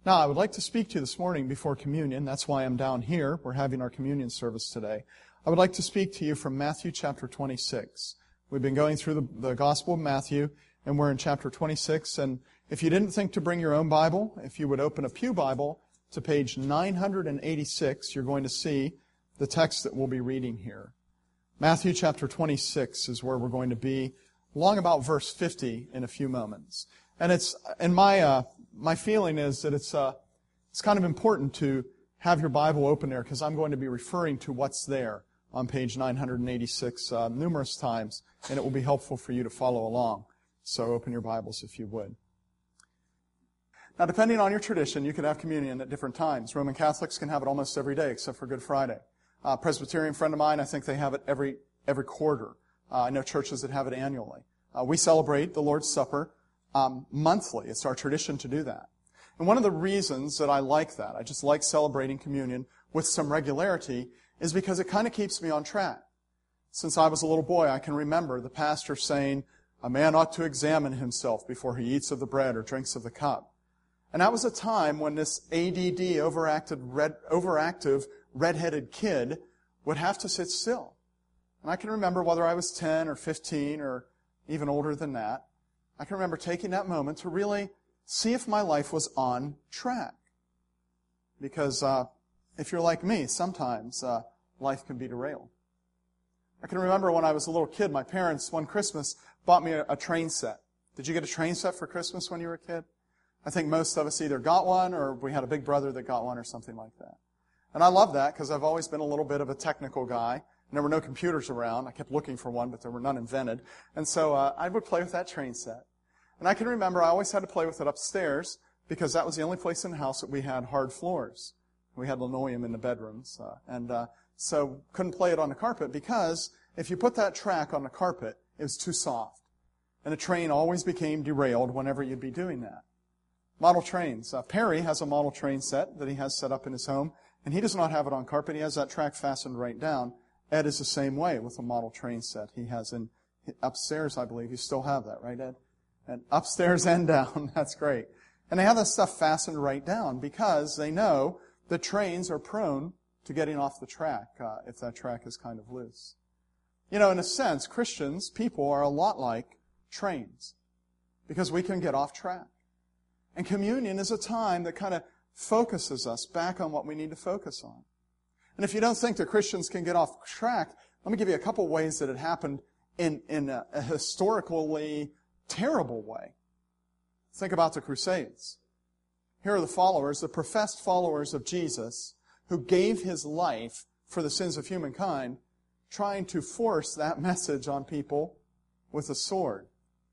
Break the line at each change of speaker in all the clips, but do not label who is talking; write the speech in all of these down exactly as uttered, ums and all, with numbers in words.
Now, I would like to speak to you this morning before communion. That's why I'm down here. We're having our communion service today. I would like to speak to you from Matthew chapter twenty-six. We've been going through the, the Gospel of Matthew, and we're in chapter twenty-six. And if you didn't think to bring your own Bible, if you would open a pew Bible to page nine hundred eighty-six, you're going to see the text that we'll be reading here. Matthew chapter twenty-six is where we're going to be, along about verse fifty in a few moments. And it's, and my, uh, my feeling is that it's, uh, it's kind of important to have your Bible open there, because I'm going to be referring to what's there on page nine hundred eighty-six uh, numerous times, and it will be helpful for you to follow along. So open your Bibles if you would. Now, depending on your tradition, you can have communion at different times. Roman Catholics can have it almost every day except for Good Friday. Uh, Presbyterian friend of mine, I think they have it every every quarter. Uh, I know churches that have it annually. Uh, we celebrate the Lord's Supper um, monthly. It's our tradition to do that. And one of the reasons that I like that, I just like celebrating communion with some regularity, is because it kind of keeps me on track. Since I was a little boy, I can remember the pastor saying, a man ought to examine himself before he eats of the bread or drinks of the cup. And that was a time when this A D D, overactive, red, overactive, red-headed kid would have to sit still. And I can remember whether I was ten or fifteen or even older than that, I can remember taking that moment to really see if my life was on track. Because uh, if you're like me, sometimes uh, life can be derailed. I can remember when I was a little kid, my parents, one Christmas, bought me a, a train set. Did you get a train set for Christmas when you were a kid? I think most of us either got one or we had a big brother that got one or something like that. And I love that because I've always been a little bit of a technical guy. And there were no computers around. I kept looking for one, but there were none invented. And so uh, I would play with that train set. And I can remember I always had to play with it upstairs because that was the only place in the house that we had hard floors. We had linoleum in the bedrooms. Uh, and uh, so couldn't play it on the carpet because if you put that track on the carpet, it was too soft. And the train always became derailed whenever you'd be doing that. Model trains. Uh, Perry has a model train set that he has set up in his home, and he does not have it on carpet. He has that track fastened right down. Ed is the same way with a model train set he has in upstairs, I believe. You still have that, right, Ed? And upstairs and down. That's great. And they have that stuff fastened right down because they know that trains are prone to getting off the track uh, if that track is kind of loose. You know, in a sense, Christians, people are a lot like trains because we can get off track. And communion is a time that kind of focuses us back on what we need to focus on. And if you don't think that Christians can get off track, let me give you a couple ways that it happened in, in a, a historically terrible way. Think about the Crusades. Here are the followers, the professed followers of Jesus, who gave his life for the sins of humankind, trying to force that message on people with a sword.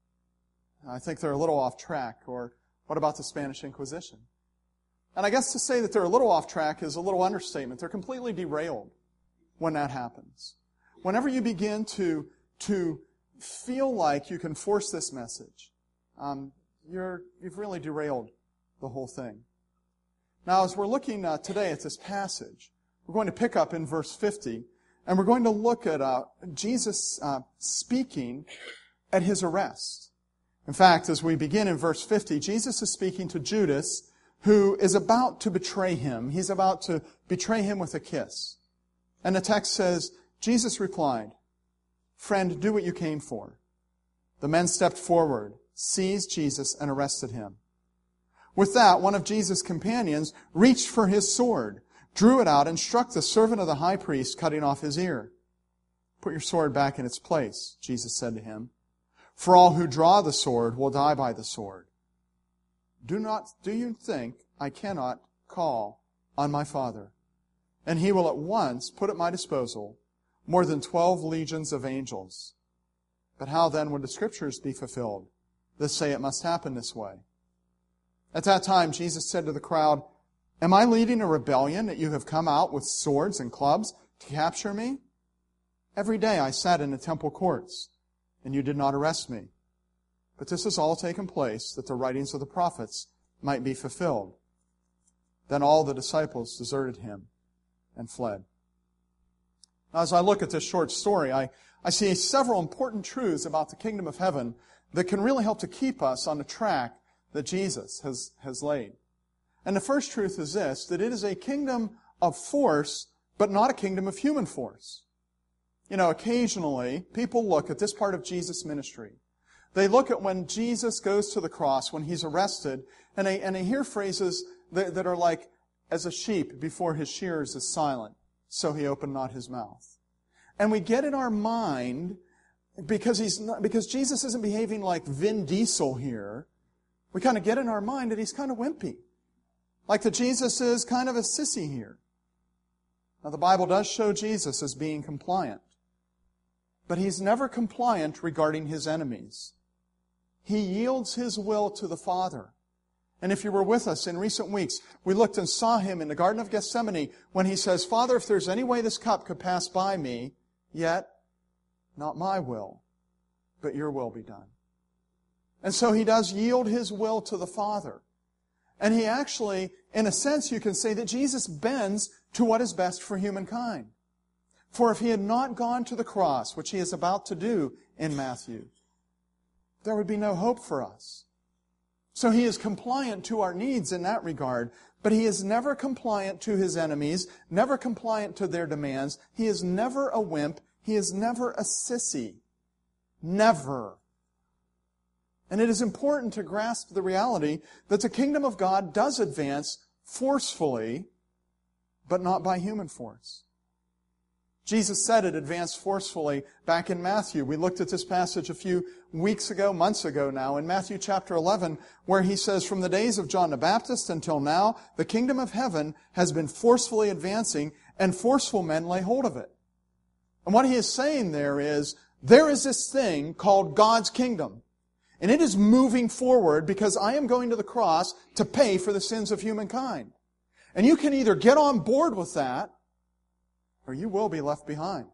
I think they're a little off track. Or what about the Spanish Inquisition? And I guess to say that they're a little off track is a little understatement. They're completely derailed when that happens. Whenever you begin to, to feel like you can force this message, um, you're, you've really derailed the whole thing. Now, as we're looking uh, today at this passage, we're going to pick up in verse fifty, and we're going to look at uh, Jesus uh, speaking at his arrest. In fact, as we begin in verse fifty, Jesus is speaking to Judas, who is about to betray him. He's about to betray him with a kiss. And the text says, Jesus replied, "Friend, do what you came for." The men stepped forward, seized Jesus, and arrested him. With that, one of Jesus' companions reached for his sword, drew it out, and struck the servant of the high priest, cutting off his ear. "Put your sword back in its place," Jesus said to him. "For all who draw the sword will die by the sword. Do not, do you think I cannot call on my Father, and he will at once put at my disposal more than twelve legions of angels? But how then would the Scriptures be fulfilled that say it must happen this way?" At that time, Jesus said to the crowd, "Am I leading a rebellion that you have come out with swords and clubs to capture me? Every day I sat in the temple courts, and you did not arrest me. But this has all taken place that the writings of the prophets might be fulfilled." Then all the disciples deserted him and fled. Now, as I look at this short story, I, I see several important truths about the kingdom of heaven that can really help to keep us on the track that Jesus has, has laid. And the first truth is this, that it is a kingdom of force, but not a kingdom of human force. You know, occasionally, people look at this part of Jesus' ministry. They look at when Jesus goes to the cross, when He's arrested, and they, and they hear phrases that, that are like, as a sheep before his shearers is silent, so He opened not His mouth. And we get in our mind, because he's not, because Jesus isn't behaving like Vin Diesel here, we kind of get in our mind that He's kind of wimpy. Like that Jesus is kind of a sissy here. Now the Bible does show Jesus as being compliant. But He's never compliant regarding His enemies. He yields His will to the Father. And if you were with us in recent weeks, we looked and saw Him in the Garden of Gethsemane when He says, Father, if there's any way this cup could pass by me, yet not my will, but Your will be done. And so He does yield His will to the Father. And He actually, in a sense, you can say that Jesus bends to what is best for humankind. For if He had not gone to the cross, which He is about to do in Matthew, there would be no hope for us. So He is compliant to our needs in that regard, but He is never compliant to His enemies, never compliant to their demands. He is never a wimp. He is never a sissy. Never. And it is important to grasp the reality that the kingdom of God does advance forcefully, but not by human force. Jesus said it advanced forcefully back in Matthew. We looked at this passage a few weeks ago, months ago now, in Matthew chapter eleven, where He says, from the days of John the Baptist until now, the kingdom of heaven has been forcefully advancing, and forceful men lay hold of it. And what He is saying there is, there is this thing called God's kingdom. And it is moving forward because I am going to the cross to pay for the sins of humankind. And you can either get on board with that, or you will be left behind.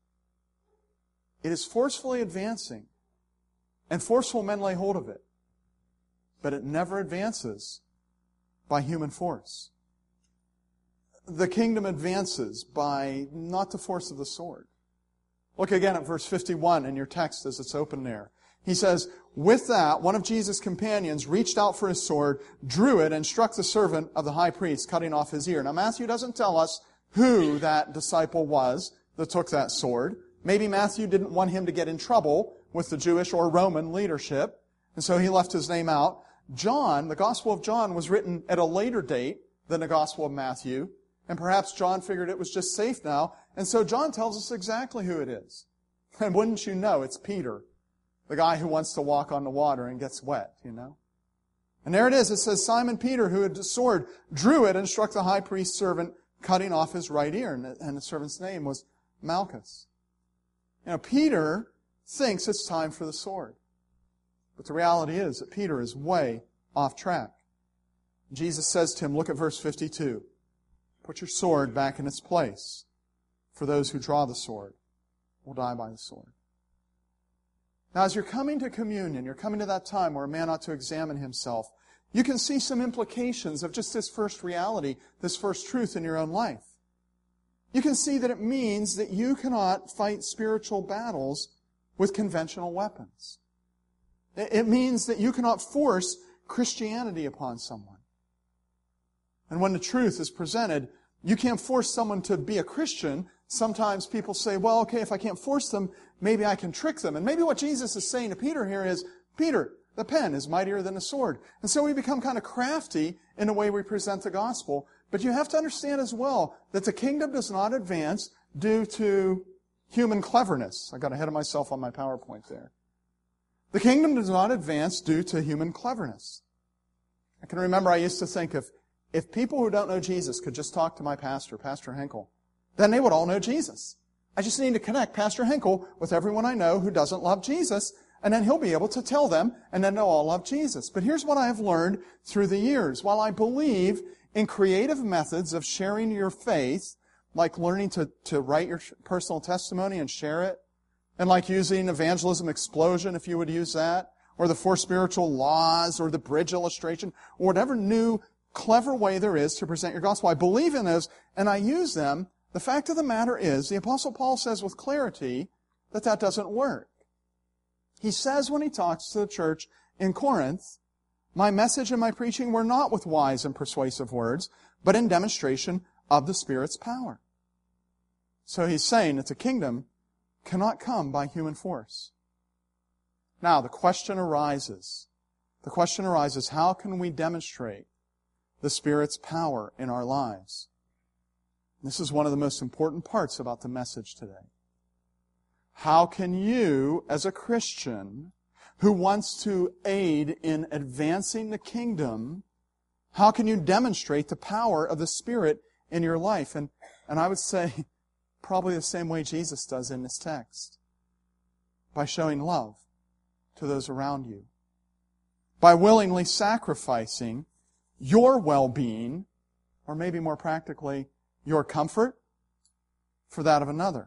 It is forcefully advancing, and forceful men lay hold of it. But it never advances by human force. The kingdom advances by not the force of the sword. Look again at verse fifty-one in your text as it's open there. He says, with that, one of Jesus' companions reached out for his sword, drew it, and struck the servant of the high priest, cutting off his ear. Now Matthew doesn't tell us who that disciple was that took that sword. Maybe Matthew didn't want him to get in trouble with the Jewish or Roman leadership, and so he left his name out. John, the Gospel of John, was written at a later date than the Gospel of Matthew, and perhaps John figured it was just safe now, and so John tells us exactly who it is. And wouldn't you know, it's Peter, the guy who wants to walk on the water and gets wet, you know. And there it is. It says, Simon Peter, who had the sword, drew it and struck the high priest's servant, cutting off his right ear. And the servant's name was Malchus. You know, Peter thinks it's time for the sword. But the reality is that Peter is way off track. Jesus says to him, look at verse fifty-two. Put your sword back in its place. For those who draw the sword will die by the sword. Now, as you're coming to communion, you're coming to that time where a man ought to examine himself, you can see some implications of just this first reality, this first truth in your own life. You can see that it means that you cannot fight spiritual battles with conventional weapons. It means that you cannot force Christianity upon someone. And when the truth is presented, you can't force someone to be a Christian. Sometimes people say, well, okay, if I can't force them, maybe I can trick them. And maybe what Jesus is saying to Peter here is, Peter, the pen is mightier than the sword. And so we become kind of crafty in the way we present the gospel. But you have to understand as well that the kingdom does not advance due to human cleverness. I got ahead of myself on my PowerPoint there. The kingdom does not advance due to human cleverness. I can remember I used to think if, if people who don't know Jesus could just talk to my pastor, Pastor Henkel, then they would all know Jesus. I just need to connect Pastor Henkel with everyone I know who doesn't love Jesus, and then he'll be able to tell them, and then they'll all love Jesus. But here's what I have learned through the years. While I believe in creative methods of sharing your faith, like learning to, to write your personal testimony and share it, and like using Evangelism Explosion, if you would use that, or the Four Spiritual Laws, or the bridge illustration, or whatever new, clever way there is to present your gospel. I believe in those, and I use them. The fact of the matter is, the Apostle Paul says with clarity that that doesn't work. He says when he talks to the church in Corinth My message and my preaching were not with wise and persuasive words, but in demonstration of the Spirit's power. So he's saying that the kingdom cannot come by human force. Now, the question arises. The question arises, how can we demonstrate the Spirit's power in our lives? This is one of the most important parts about the message today. How can you, as a Christian who wants to aid in advancing the kingdom, how can you demonstrate the power of the Spirit in your life? And, and I would say probably the same way Jesus does in this text. By showing love to those around you. By willingly sacrificing your well-being, or maybe more practically, your comfort, for that of another.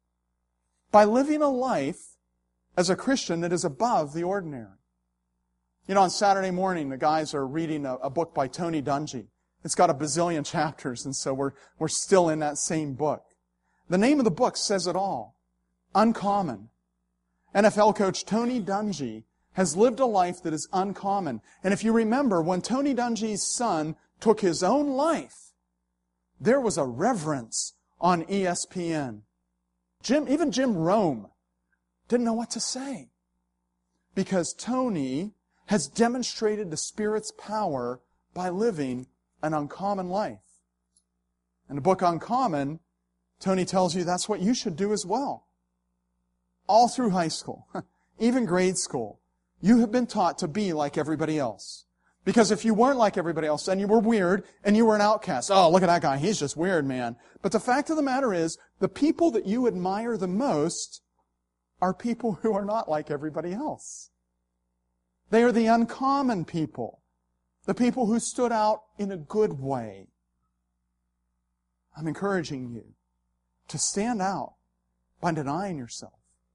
By living a life as a Christian that is above the ordinary. You know, on Saturday morning, the guys are reading a, a book by Tony Dungy. It's got a bazillion chapters, and so we're, we're still in that same book. The name of the book says it all. Uncommon. N F L coach Tony Dungy has lived a life that is uncommon. And if you remember, when Tony Dungy's son took his own life, there was a reverence on E S P N. Jim, even Jim Rome didn't know what to say. Because Tony has demonstrated the Spirit's power by living an uncommon life. In the book Uncommon, Tony tells you that's what you should do as well. All through high school, even grade school, you have been taught to be like everybody else. Because if you weren't like everybody else, then you were weird and you were an outcast. Oh, look at that guy. He's just weird, man. But the fact of the matter is, the people that you admire the most are people who are not like everybody else. They are the uncommon people. The people who stood out in a good way. I'm encouraging you to stand out by denying yourself.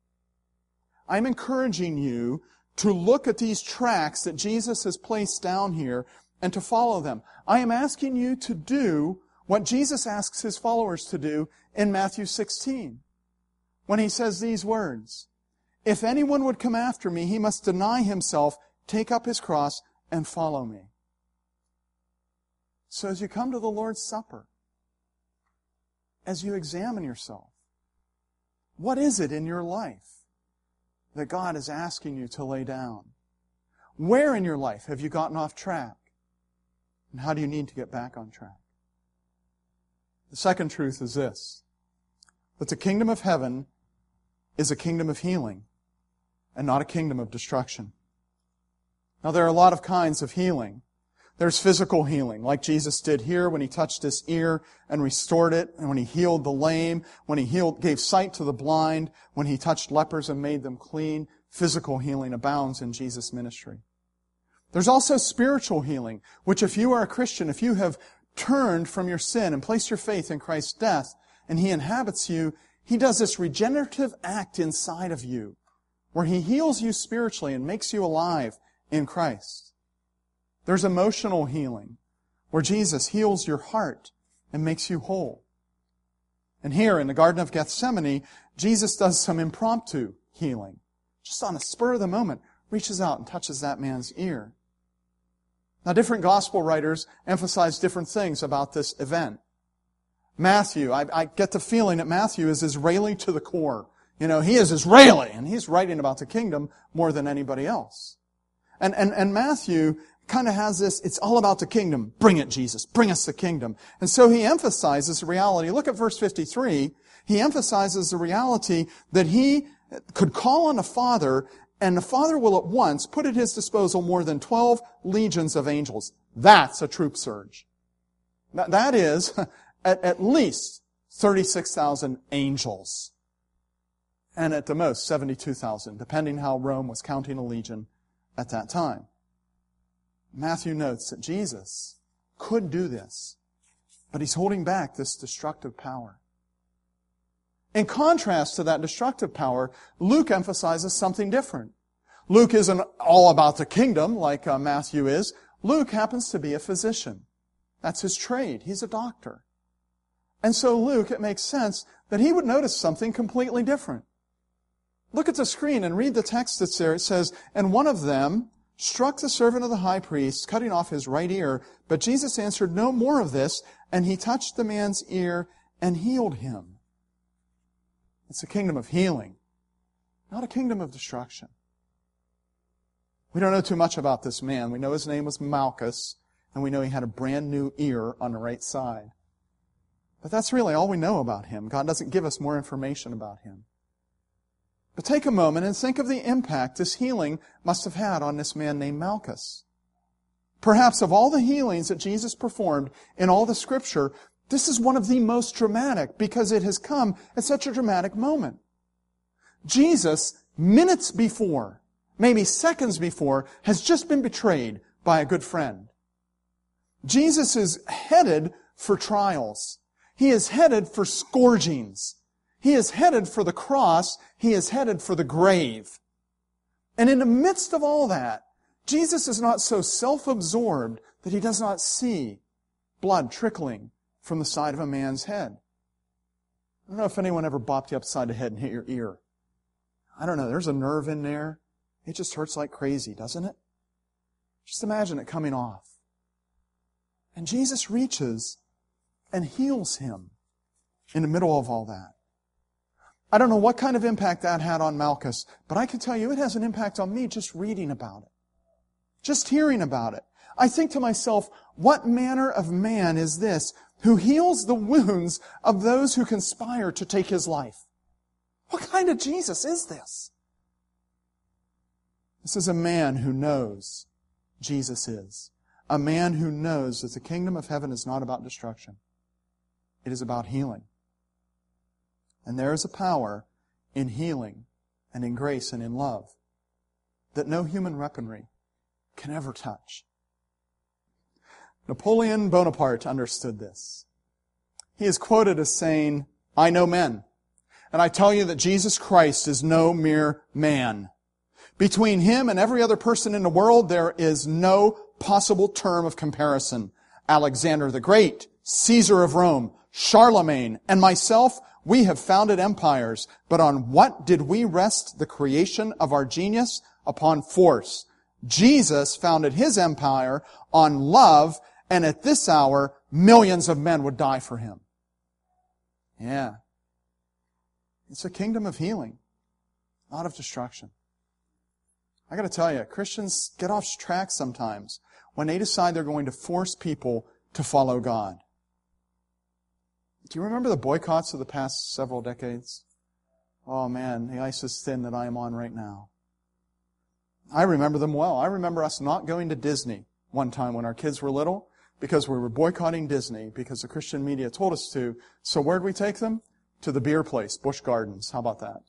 I'm encouraging you to look at these tracks that Jesus has placed down here and to follow them. I am asking you to do what Jesus asks His followers to do in Matthew sixteen, when He says these words, "If anyone would come after me, he must deny himself, take up his cross, and follow me." So as you come to the Lord's Supper, as you examine yourself, what is it in your life that God is asking you to lay down? Where in your life have you gotten off track? And how do you need to get back on track? The second truth is this, that the kingdom of heaven is a kingdom of healing and not a kingdom of destruction. Now, there are a lot of kinds of healing. There's physical healing, like Jesus did here when He touched his ear and restored it, and when He healed the lame, when He healed, gave sight to the blind, when He touched lepers and made them clean. Physical healing abounds in Jesus' ministry. There's also spiritual healing, which if you are a Christian, if you have turned from your sin and placed your faith in Christ's death, and He inhabits you, He does this regenerative act inside of you, where He heals you spiritually and makes you alive in Christ. There's emotional healing, where Jesus heals your heart and makes you whole. And here in the Garden of Gethsemane, Jesus does some impromptu healing. Just on a spur of the moment, reaches out and touches that man's ear. Now, different gospel writers emphasize different things about this event. Matthew, I, I get the feeling that Matthew is Israeli to the core. You know, he is Israeli, and he's writing about the kingdom more than anybody else. And, and, and Matthew kind of has this, it's all about the kingdom. Bring it, Jesus. Bring us the kingdom. And so he emphasizes the reality. Look at verse fifty-three. He emphasizes the reality that he could call on the Father, and the Father will at once put at His disposal more than twelve legions of angels. That's a troop surge. That, that is at, at least thirty-six thousand angels. And at the most, seventy-two thousand, depending how Rome was counting a legion at that time. Matthew notes that Jesus could do this, but He's holding back this destructive power. In contrast to that destructive power, Luke emphasizes something different. Luke isn't all about the kingdom like uh, Matthew is. Luke happens to be a physician. That's his trade. He's a doctor. And so Luke, it makes sense that he would notice something completely different. Look at the screen and read the text that's there. It says, "And one of them, struck the servant of the high priest, cutting off his right ear. But Jesus answered, no more of this, and he touched the man's ear and healed him. It's a kingdom of healing, not a kingdom of destruction. We don't know too much about this man. We know his name was Malchus, and we know he had a brand new ear on the right side. But that's really all we know about him. God doesn't give us more information about him. But take a moment and think of the impact this healing must have had on this man named Malchus. Perhaps of all the healings that Jesus performed in all the Scripture, this is one of the most dramatic because it has come at such a dramatic moment. Jesus, minutes before, maybe seconds before, has just been betrayed by a good friend. Jesus is headed for trials. He is headed for scourgings. He is headed for the cross. He is headed for the grave. And in the midst of all that, Jesus is not so self-absorbed that he does not see blood trickling from the side of a man's head. I don't know if anyone ever bopped you upside the head and hit your ear. I don't know. There's a nerve in there. It just hurts like crazy, doesn't it? Just imagine it coming off. And Jesus reaches and heals him in the middle of all that. I don't know what kind of impact that had on Malchus, but I can tell you it has an impact on me just reading about it. Just hearing about it. I think to myself, what manner of man is this who heals the wounds of those who conspire to take his life? What kind of Jesus is this? This is a man who knows Jesus is. A man who knows that the kingdom of heaven is not about destruction. It is about healing. And there is a power in healing and in grace and in love that no human weaponry can ever touch. Napoleon Bonaparte understood this. He is quoted as saying, I know men, and I tell you that Jesus Christ is no mere man. Between him and every other person in the world, there is no possible term of comparison. Alexander the Great, Caesar of Rome, Charlemagne, and myself, we have founded empires, but on what did we rest the creation of our genius? Upon force. Jesus founded his empire on love, and at this hour, millions of men would die for him. Yeah. It's a kingdom of healing, not of destruction. I got to tell you, Christians get off track sometimes when they decide they're going to force people to follow God. Do you remember the boycotts of the past several decades? Oh man, the ice is thin that I am on right now. I remember them well. I remember us not going to Disney one time when our kids were little because we were boycotting Disney because the Christian media told us to. So where'd we take them? To the beer place, Busch Gardens. How about that?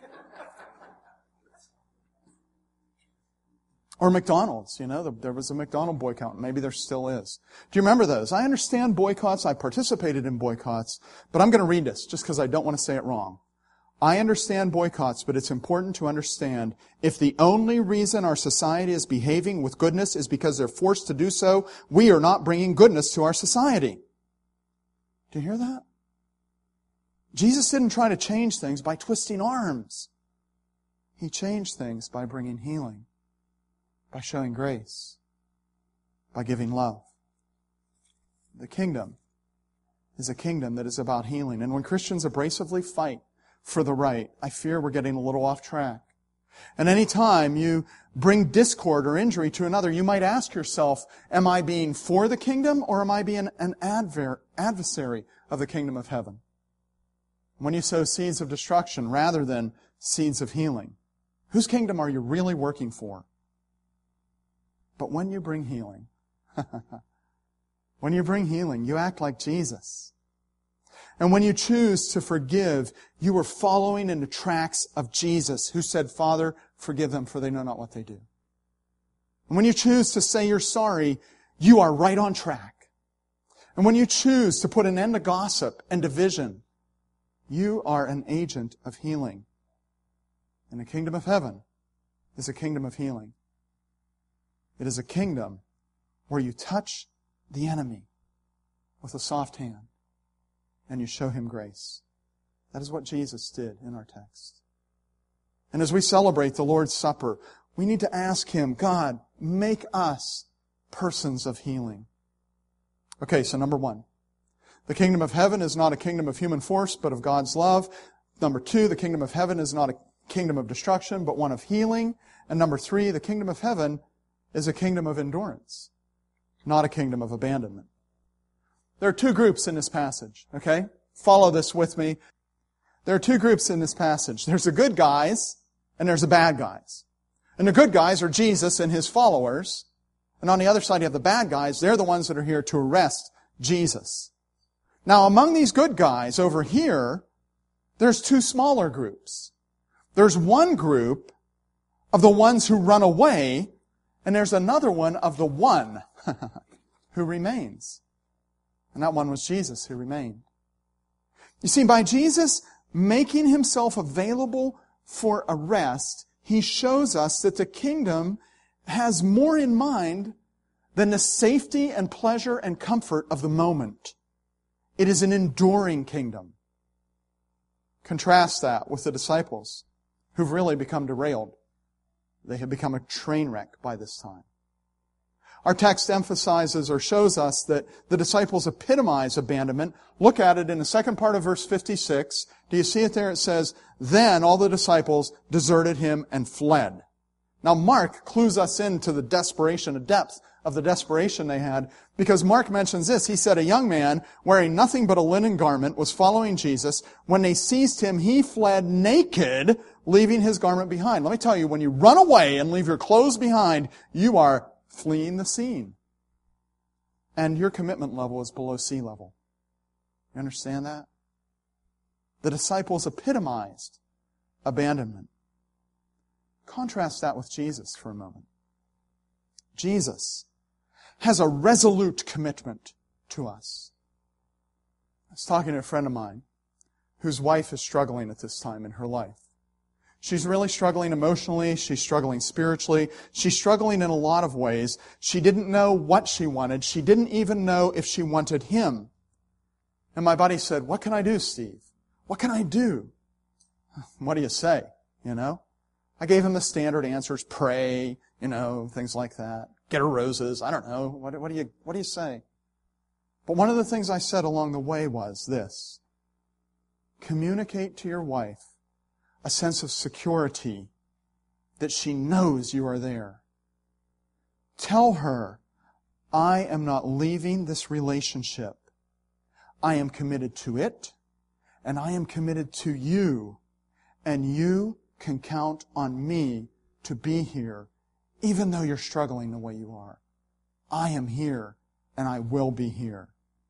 Or McDonald's, you know, there was a McDonald's boycott. Maybe there still is. Do you remember those? I understand boycotts. I participated in boycotts. But I'm going to read this just because I don't want to say it wrong. I understand boycotts, but it's important to understand if the only reason our society is behaving with goodness is because they're forced to do so, we are not bringing goodness to our society. Do you hear that? Jesus didn't try to change things by twisting arms. He changed things by bringing healing, by showing grace, by giving love. The kingdom is a kingdom that is about healing. And when Christians abrasively fight for the right, I fear we're getting a little off track. And any time you bring discord or injury to another, you might ask yourself, am I being for the kingdom or am I being an adver- adversary of the kingdom of heaven? When you sow seeds of destruction rather than seeds of healing, whose kingdom are you really working for? But when you bring healing, when you bring healing, you act like Jesus. And when you choose to forgive, you are following in the tracks of Jesus, who said, Father, forgive them, for they know not what they do. And when you choose to say you're sorry, you are right on track. And when you choose to put an end to gossip and division, you are an agent of healing. And the kingdom of heaven is a kingdom of healing. It is a kingdom where you touch the enemy with a soft hand and you show him grace. That is what Jesus did in our text. And as we celebrate the Lord's Supper, We need to ask Him, God, make us persons of healing. Okay, so number one. The kingdom of heaven is not a kingdom of human force, but of God's love. Number two, the kingdom of heaven is not a kingdom of destruction, but one of healing. And number three, the kingdom of heaven is a kingdom of endurance, not a kingdom of abandonment. There are two groups in this passage, okay? Follow this with me. There are two groups in this passage. There's the good guys, and there's the bad guys. And the good guys are Jesus and His followers. And on the other side, you have the bad guys. They're the ones that are here to arrest Jesus. Now, among these good guys over here, there's two smaller groups. There's one group of the ones who run away, and there's another one of the one who remains. And that one was Jesus who remained. You see, by Jesus making Himself available for arrest, He shows us that the kingdom has more in mind than the safety and pleasure and comfort of the moment. It is an enduring kingdom. Contrast that with the disciples who've really become derailed. They have become a train wreck by this time. Our text emphasizes or shows us that the disciples epitomize abandonment. Look at it in the second part of verse fifty-six. Do you see it there? It says, "Then all the disciples deserted Him and fled." Now Mark clues us into the desperation, the depth of the desperation they had, because Mark mentions this. He said, "A young man wearing nothing but a linen garment was following Jesus. When they seized him, he fled naked, leaving his garment behind." Let me tell you, when you run away and leave your clothes behind, you are fleeing the scene. And your commitment level is below sea level. You understand that? The disciples epitomized abandonment. Contrast that with Jesus for a moment. Jesus has a resolute commitment to us. I was talking to a friend of mine whose wife is struggling at this time in her life. She's really struggling emotionally. She's struggling spiritually. She's struggling in a lot of ways. She didn't know what she wanted. She didn't even know if she wanted Him. And my buddy said, "What can I do, Steve? What can I do?" What do you say? You know? I gave him the standard answers. Pray, you know, things like that. Get her roses. I don't know. What, what do you, what do you say? But one of the things I said along the way was this. Communicate to your wife a sense of security that she knows you are there. Tell her, I am not leaving this relationship. I am committed to it, and I am committed to you, and you can count on me to be here, even though you're struggling the way you are. I am here, and I will be here.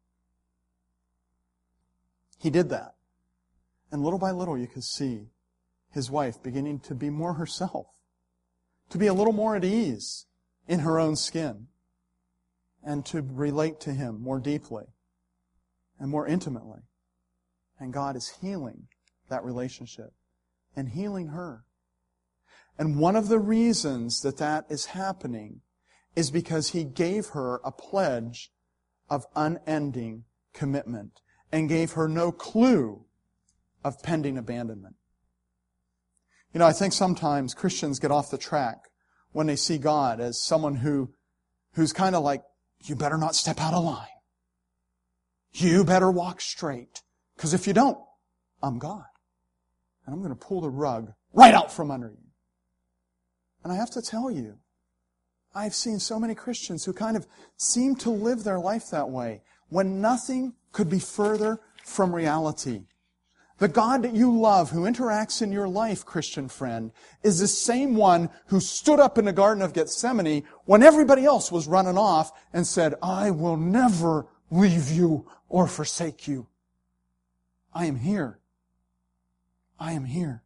He did that. And little by little you could see his wife beginning to be more herself, to be a little more at ease in her own skin, and to relate to Him more deeply and more intimately. And God is healing that relationship and healing her. And one of the reasons that that is happening is because He gave her a pledge of unending commitment and gave her no clue of pending abandonment. You know, I think sometimes Christians get off the track when they see God as someone who, who's kind of like, you better not step out of line. You better walk straight. Because if you don't, I'm God. And I'm going to pull the rug right out from under you. And I have to tell you, I've seen so many Christians who kind of seem to live their life that way, when nothing could be further from reality. The God that you love, who interacts in your life, Christian friend, is the same one who stood up in the Garden of Gethsemane when everybody else was running off and said, I will never leave you or forsake you. I am here. I am here.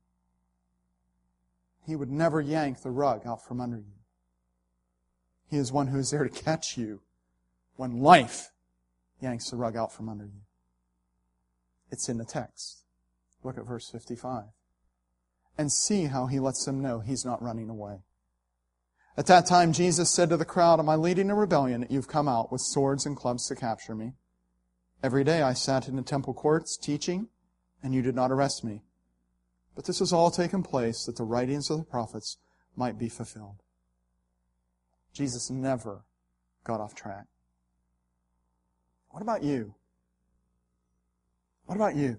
He would never yank the rug out from under you. He is one who is there to catch you when life yanks the rug out from under you. It's in the text. Look at verse fifty-five. And see how He lets them know He's not running away. At that time, Jesus said to the crowd, Am I leading a rebellion that you've come out with swords and clubs to capture me? Every day I sat in the temple courts teaching, and you did not arrest me. But this has all taken place that the writings of the prophets might be fulfilled. Jesus never got off track. What about you? What about you?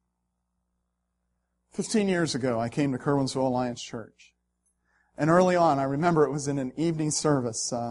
Fifteen years ago, I came to Curwensville Alliance Church. And early on, I remember it was in an evening service. Uh,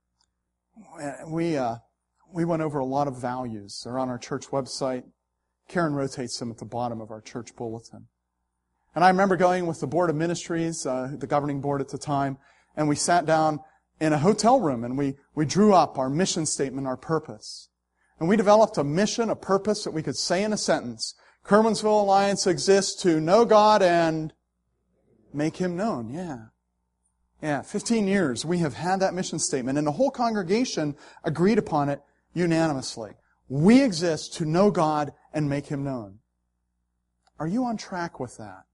we uh, we went over a lot of values. They're on our church website. Karen rotates them at the bottom of our church bulletin. And I remember going with the Board of Ministries, uh, the governing board at the time, and we sat down in a hotel room and we, we drew up our mission statement, our purpose. And we developed a mission, a purpose that we could say in a sentence. Curwensville Alliance exists to know God and make Him known. Yeah. Yeah, fifteen years we have had that mission statement, and the whole congregation agreed upon it unanimously. We exist to know God and make Him known. Are you on track with that?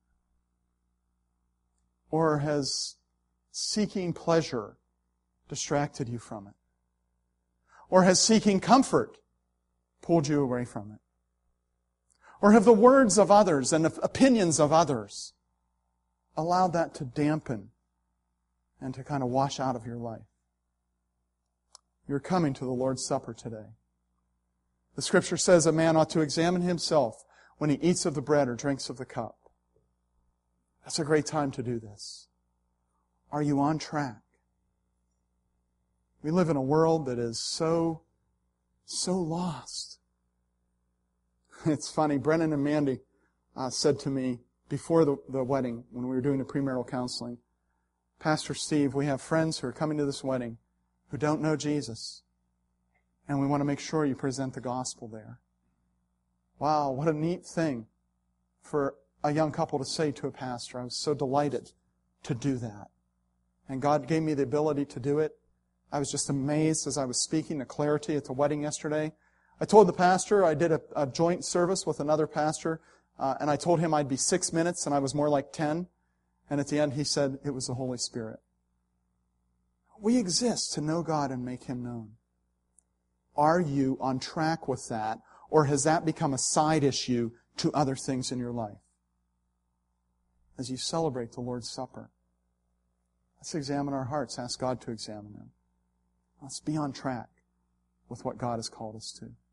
Or has seeking pleasure distracted you from it? Or has seeking comfort pulled you away from it? Or have the words of others and the opinions of others allowed that to dampen and to kind of wash out of your life? You're coming to the Lord's Supper today. The Scripture says a man ought to examine himself when he eats of the bread or drinks of the cup. That's a great time to do this. Are you on track? We live in a world that is so, so lost. It's funny, Brennan and Mandy uh, said to me before the, the wedding, when we were doing the premarital counseling, Pastor Steve, we have friends who are coming to this wedding who don't know Jesus, and we want to make sure you present the gospel there. Wow, what a neat thing for a young couple to say to a pastor. I was so delighted to do that. And God gave me the ability to do it. I was just amazed as I was speaking the clarity at the wedding yesterday. I told the pastor, I did a, a joint service with another pastor, uh, and I told him I'd be six minutes, and I was more like ten. And at the end, he said it was the Holy Spirit. We exist to know God and make Him known. Are you on track with that, or has that become a side issue to other things in your life? As you celebrate the Lord's Supper, let's examine our hearts, ask God to examine them. Let's be on track with what God has called us to.